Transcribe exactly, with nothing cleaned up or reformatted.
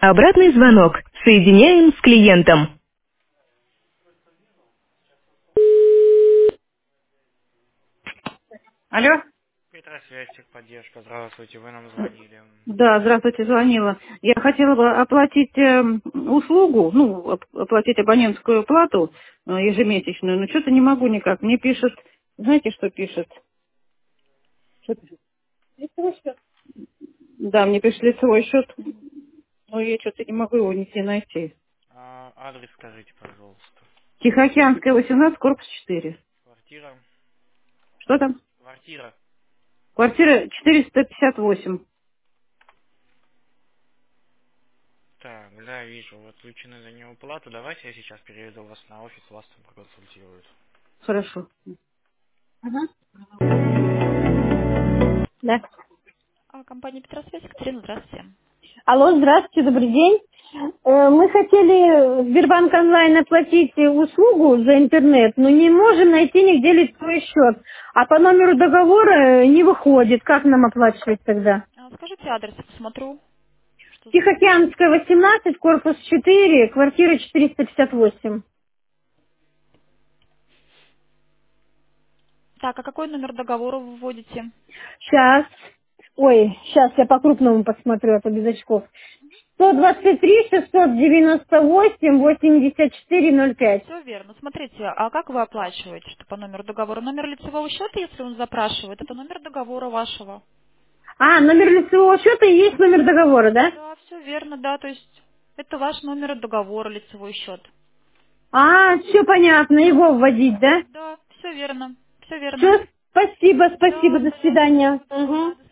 Обратный звонок. Соединяем с клиентом. Алло? Петросвязь, техподдержка. Здравствуйте, вы нам звонили. Да, здравствуйте, звонила. Я хотела бы оплатить э, услугу, ну, оп- оплатить абонентскую плату э, ежемесячную, но что-то не могу никак. Мне пишет, знаете, что пишет? Что пишет? Лицевой счет. Да, мне пишет лицевой счет, но я что-то не могу его нигде найти. А, адрес скажите, пожалуйста. Тихоокеанская, восемнадцать, корпус четыре. Квартира. Что там? Квартира. Квартира четыреста пятьдесят восемь. Так, да, вижу, вы отключены за неуплату. Давайте я сейчас переведу вас на офис, вас там проконсультируют. Хорошо. Ага. Да. А, компания Петросвязь, Екатерина, здравствуйте. Алло, здравствуйте, добрый день. Э, Мы хотели в Сбербанк онлайн оплатить э, услугу за интернет, но не можем найти нигде лицевой счет. А по номеру договора э, не выходит. Как нам оплачивать тогда? А, скажите адрес, я посмотрю, что за услуга. Тихоокеанская, восемнадцать, корпус четыре, квартира четыреста пятьдесят восемь. Так, а какой номер договора вы вводите? Сейчас. Ой, сейчас я по-крупному посмотрю, а то без очков. сто двадцать три шестьсот девяносто восемь восемьдесят четыре ноль пять. Все верно. Смотрите, а как вы оплачиваете, что по номеру договора? Номер лицевого счета, если он запрашивает, это номер договора вашего. А, номер лицевого счета и есть номер договора, да? Да, все верно, да, то есть это ваш номер договора, лицевой счет. А, все понятно, его вводить, да? Да, все верно, все верно. Все, спасибо, спасибо, Да, до пожалуйста, свидания. всего доброго, Угу. да, до